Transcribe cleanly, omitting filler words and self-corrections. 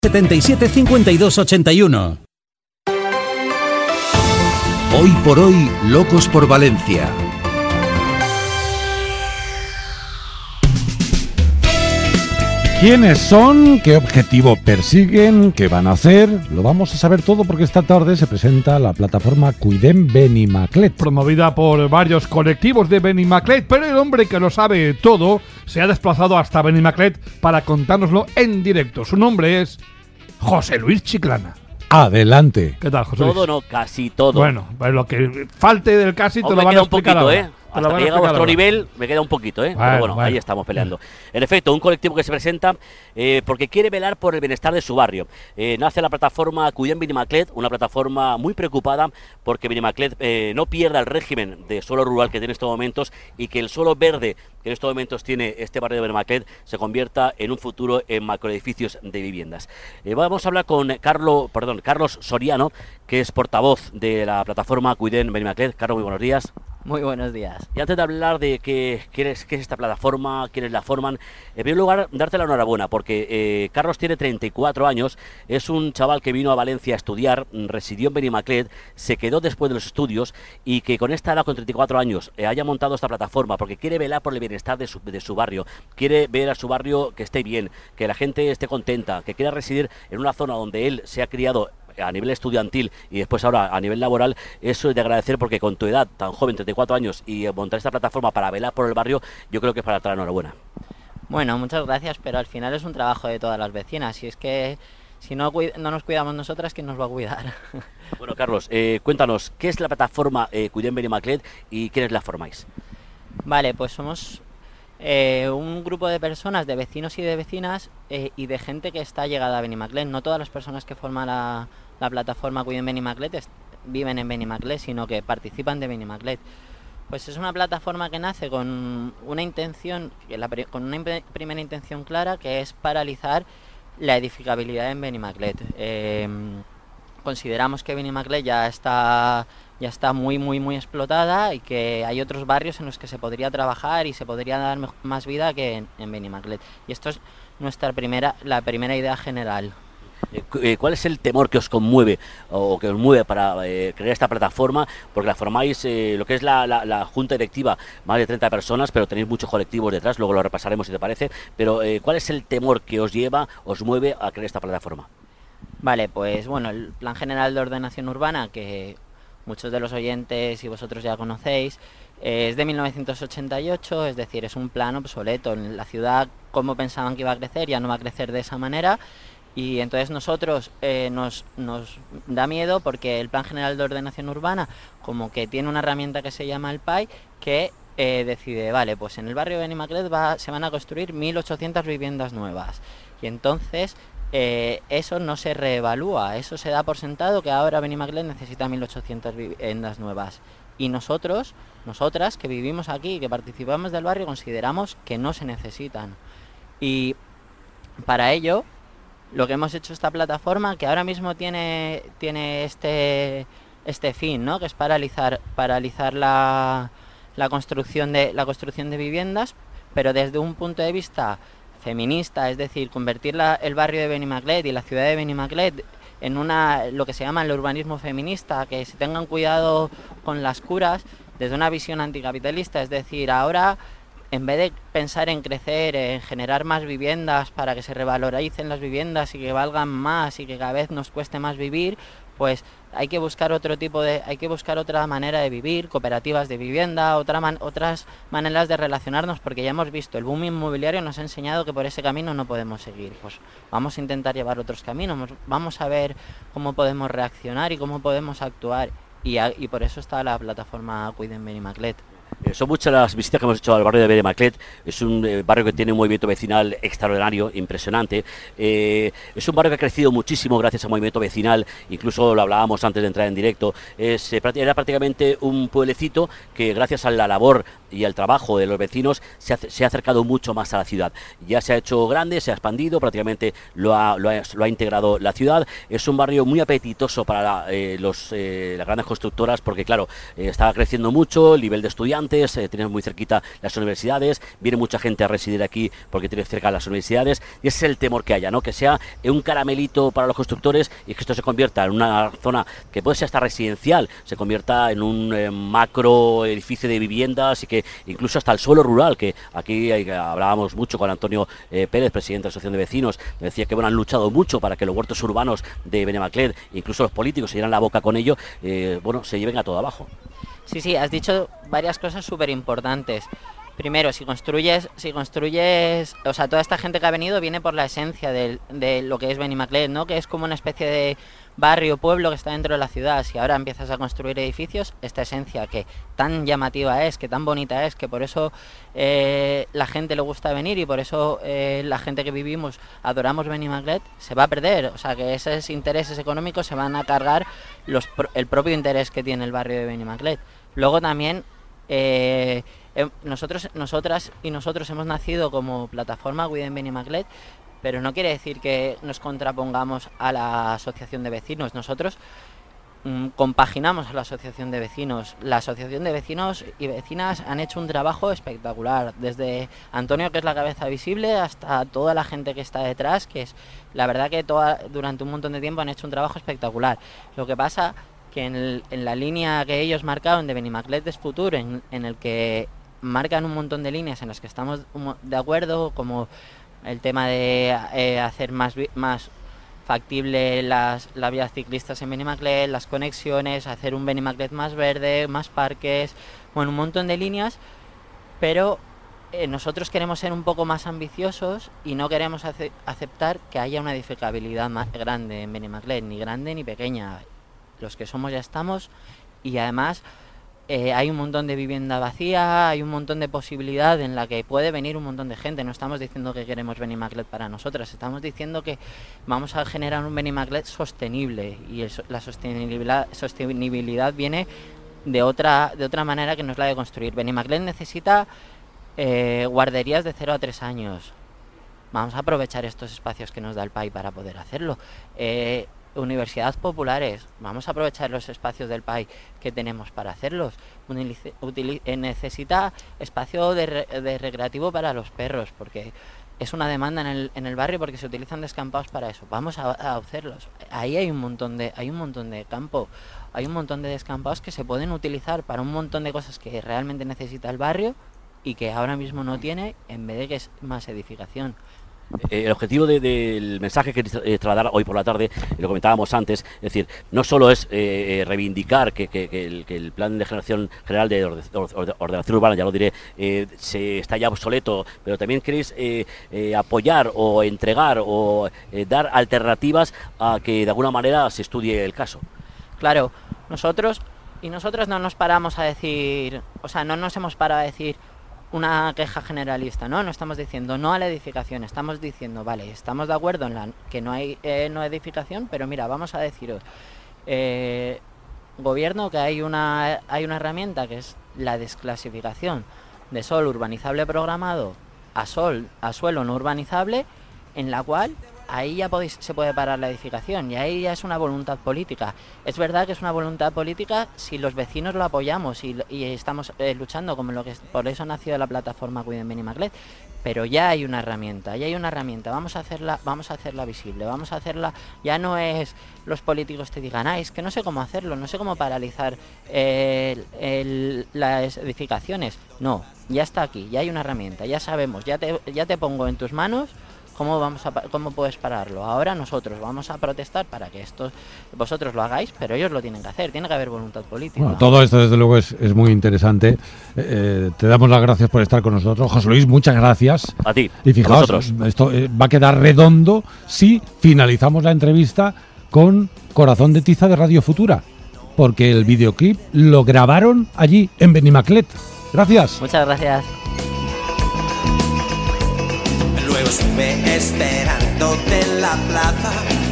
77 52 81. Hoy por hoy, Locos por Valencia. ¿Quiénes son? ¿Qué objetivo persiguen? ¿Qué van a hacer? Lo vamos a saber todo porque esta tarde se presenta la plataforma Cuidem Benimaclet, promovida por varios colectivos de Benimaclet, pero el hombre que lo sabe todo se ha desplazado hasta Benimaclet para contárnoslo en directo. Su nombre es José Luis Chiclana. Adelante. ¿Qué tal, José Luis? Todo no, casi todo. Bueno, pues lo que falte del casi te lo van a explicar ahora. Hasta que llega a vuestro nivel, me queda un poquito, Pero bueno, ahí estamos peleando. En efecto, un colectivo que se presenta porque quiere velar por el bienestar de su barrio. Nace la plataforma Cuidem Benimaclet, una plataforma muy preocupada porque Benimaclet no pierda el régimen de suelo rural que tiene en estos momentos y que el suelo verde que en estos momentos tiene este barrio de Benimaclet se convierta en un futuro en macroedificios de viviendas. Vamos a hablar con Carlos Soriano, que es portavoz de la plataforma Cuidem Benimaclet. Carlos, muy buenos días. Muy buenos días. Y antes de hablar de qué es esta plataforma, quiénes la forman, en primer lugar, darte la enhorabuena, porque Carlos tiene 34 años, es un chaval que vino a Valencia a estudiar, residió en Benimaclet, se quedó después de los estudios y que con esta edad, con 34 años, haya montado esta plataforma porque quiere velar por el bienestar de su barrio, quiere ver a su barrio que esté bien, que la gente esté contenta, que quiera residir en una zona donde él se ha criado a nivel estudiantil y después ahora a nivel laboral. Eso es de agradecer, porque con tu edad tan joven, 34 años, y montar esta plataforma para velar por el barrio, yo creo que es para dar la enhorabuena. Bueno, muchas gracias, pero al final es un trabajo de todas las vecinas, y es que si no nos cuidamos nosotras, ¿quién nos va a cuidar? Bueno, Carlos, cuéntanos, ¿qué es la plataforma Cuidem Benimaclet y quiénes la formáis? Vale, pues somos un grupo de personas, de vecinos y de vecinas y de gente que está llegada a Benimaclet. No todas las personas que forman la plataforma Cuidem Benimaclet viven en Benimaclet, sino que participan de Benimaclet. Pues es una plataforma que nace con una intención, primera intención clara, que es paralizar la edificabilidad en Benimaclet. Consideramos que Benimaclet ya está muy explotada y que hay otros barrios en los que se podría trabajar y se podría dar más vida que en Benimaclet. Y esto es la primera idea general. ¿Cuál es el temor que os conmueve o que os mueve para crear esta plataforma? Porque la formáis, lo que es la junta directiva, más de 30 personas, pero tenéis muchos colectivos detrás, luego lo repasaremos si te parece. Pero ¿cuál es el temor que os mueve a crear esta plataforma? Vale, pues bueno, el Plan General de Ordenación Urbana, que muchos de los oyentes y vosotros ya conocéis, es de 1988, es decir, es un plan obsoleto. En la ciudad, como pensaban que iba a crecer, ya no va a crecer de esa manera. Y entonces nosotros nos da miedo porque el Plan General de Ordenación Urbana como que tiene una herramienta que se llama el PAI, que decide, vale, pues en el barrio de Benimaclet se van a construir 1.800 viviendas nuevas. Y entonces eso no se reevalúa, eso se da por sentado que ahora Benimaclet necesita 1.800 viviendas nuevas. Y nosotras que vivimos aquí, que participamos del barrio, consideramos que no se necesitan. Y para ello, lo que hemos hecho esta plataforma, que ahora mismo tiene este fin, ¿no? Que es paralizar la construcción de viviendas, pero desde un punto de vista feminista, es decir, convertir el barrio de Benimaclet y la ciudad de Benimaclet en lo que se llama el urbanismo feminista, que se tengan cuidado con las curas, desde una visión anticapitalista. Es decir, ahora, en vez de pensar en crecer, en generar más viviendas para que se revaloricen las viviendas y que valgan más y que cada vez nos cueste más vivir, pues hay que buscar otra manera de vivir, cooperativas de vivienda, otras maneras de relacionarnos, porque ya hemos visto, el boom inmobiliario nos ha enseñado que por ese camino no podemos seguir. Pues vamos a intentar llevar otros caminos, vamos a ver cómo podemos reaccionar y cómo podemos actuar, y por eso está la plataforma Cuidem Benimaclet. Son muchas las visitas que hemos hecho al barrio de Benimaclet. Es un barrio que tiene un movimiento vecinal extraordinario, impresionante. Es un barrio que ha crecido muchísimo gracias al movimiento vecinal, incluso lo hablábamos antes de entrar en directo. Era prácticamente un pueblecito que, gracias a la labor y al trabajo de los vecinos, se ha acercado mucho más a la ciudad. Ya se ha hecho grande, se ha expandido, prácticamente lo ha integrado la ciudad. Es un barrio muy apetitoso para las grandes constructoras, porque claro, está creciendo mucho el nivel de estudiantes, estudiantes, tienes muy cerquita las universidades, viene mucha gente a residir aquí porque tiene cerca las universidades, y ese es el temor que haya, ¿no? Que sea un caramelito para los constructores y que esto se convierta en una zona que puede ser hasta residencial, se convierta en un macro edificio de viviendas y que incluso hasta el suelo rural, que aquí hablábamos mucho con Antonio Pérez, presidente de la Asociación de Vecinos, me decía que han luchado mucho para que los huertos urbanos de Benimaclet, incluso los políticos se llenan la boca con ello, se lleven a todo abajo. Sí, has dicho varias cosas súper importantes. Primero, si construyes, o sea, toda esta gente que ha venido viene por la esencia de lo que es Benimaclet, ¿no? Que es como una especie de barrio, pueblo que está dentro de la ciudad. Si ahora empiezas a construir edificios, esta esencia que tan llamativa es, que tan bonita es, que por eso la gente le gusta venir y por eso la gente que vivimos adoramos Benimaclet, se va a perder. O sea, que esos intereses económicos se van a cargar el propio interés que tiene el barrio de Benimaclet. Luego también nosotras y nosotros hemos nacido como plataforma Cuidem Benimaclet, pero no quiere decir que nos contrapongamos a la asociación de vecinos. Nosotros compaginamos a la asociación de vecinos. La asociación de vecinos y vecinas han hecho un trabajo espectacular, desde Antonio, que es la cabeza visible, hasta toda la gente que está detrás, que es la verdad que durante un montón de tiempo han hecho un trabajo espectacular. Lo que pasa que en la línea que ellos marcaron de Benimaclet es Futur, en el que marcan un montón de líneas en las que estamos de acuerdo, como el tema de hacer más factible las vías ciclistas en Benimaclet, las conexiones, hacer un Benimaclet más verde, más parques, bueno, un montón de líneas, pero nosotros queremos ser un poco más ambiciosos y no queremos aceptar que haya una edificabilidad más grande en Benimaclet, ni grande ni pequeña. Los que somos ya estamos, y además hay un montón de vivienda vacía, hay un montón de posibilidad en la que puede venir un montón de gente. No estamos diciendo que queremos Benimaclet para nosotras, estamos diciendo que vamos a generar un Benimaclet sostenible, y la sostenibilidad viene de otra manera que no es la de construir. Benimaclet necesita guarderías de 0 a 3 años. Vamos a aprovechar estos espacios que nos da el PAI para poder hacerlo. Universidades populares, vamos a aprovechar los espacios del PAI que tenemos para hacerlos. Necesita espacio de recreativo para los perros, porque es una demanda en el barrio, porque se utilizan descampados para eso. Vamos a hacerlos. Ahí hay un montón de campo, hay un montón de descampados que se pueden utilizar para un montón de cosas que realmente necesita el barrio y que ahora mismo no tiene, en vez de que es más edificación. El objetivo del mensaje que trasladar hoy por la tarde, lo comentábamos antes, es decir, no solo es reivindicar que el plan de generación general de ordenación urbana, ya lo diré, está ya obsoleto, pero también queréis apoyar o entregar o dar alternativas a que de alguna manera se estudie el caso. Claro, nosotros y nosotras no nos paramos a decir, o sea, no nos hemos parado a decir una queja generalista, no estamos diciendo no a la edificación, estamos diciendo, vale, estamos de acuerdo en que no hay no edificación, pero mira, vamos a deciros, gobierno, que hay una herramienta que es la desclasificación de suelo urbanizable programado a suelo no urbanizable, en la cual ahí ya se puede parar la edificación, y ahí ya es una voluntad política. Es verdad que es una voluntad política si los vecinos lo apoyamos y estamos luchando, como por eso nació la plataforma Cuidem Benimaclet, pero ya hay una herramienta, vamos a hacerla visible, vamos a hacerla, ya no es los políticos te digan, es que no sé cómo hacerlo, no sé cómo paralizar las edificaciones, no, ya está aquí, ya hay una herramienta, ya sabemos, ya te pongo en tus manos. ¿Cómo puedes pararlo? Ahora nosotros vamos a protestar para que vosotros lo hagáis, pero ellos lo tienen que hacer, tiene que haber voluntad política. Bueno, todo esto desde luego es muy interesante. Te damos las gracias por estar con nosotros. José Luis, muchas gracias. A ti. Y fijaos, esto va a quedar redondo si finalizamos la entrevista con Corazón de Tiza de Radio Futura, porque el videoclip lo grabaron allí en Benimaclet. Gracias. Muchas gracias. Luego estuve esperándote en la plaza